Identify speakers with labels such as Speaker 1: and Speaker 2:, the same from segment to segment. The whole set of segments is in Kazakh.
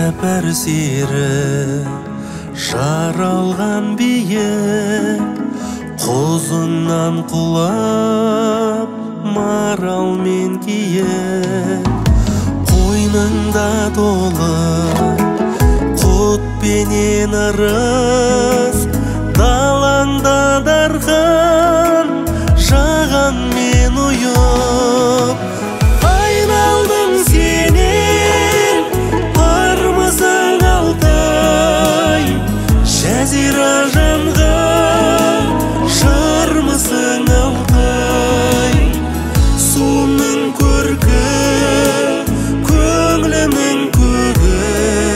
Speaker 1: сәпәр сері жаралған бие құзынан құлап маралмен кие қойныңда толы құт пенен ырыс далаңда дархан жағанмен ұйып айналдым сенен армысың алтай жазира жанға жармысың алтай суының көркі көңлінің көгі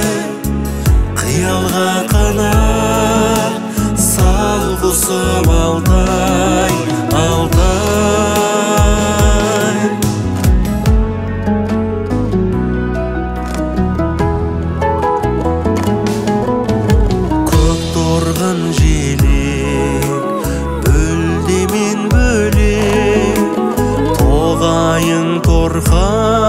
Speaker 1: қиялға қанат сал құсым алтай алтай көк торғын желек бүлдемен бөлек тоғайың торқа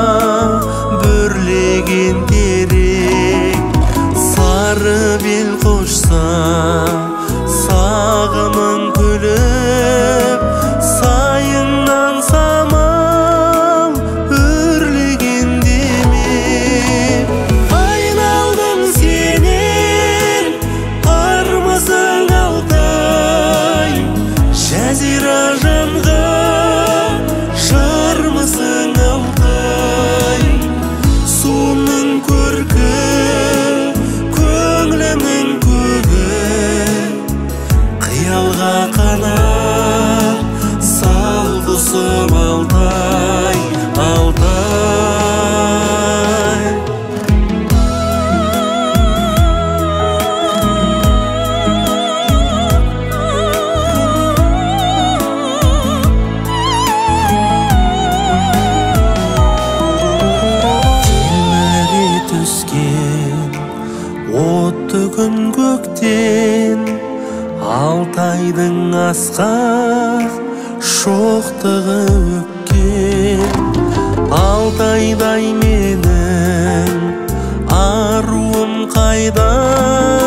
Speaker 1: бүрлеген терек сары бел қошса сағымың күліп сайыңнан самал үрлеген демеп айналдым сенен армысың алтай жазира жанға жармысың алтай суының көркі көңлінің көгі қиялға қанат сал құсым алтай алтай телміре түскен отты күн көктен алтайдың асқақ шоқтығы өккен алтайдай менің аруым қайда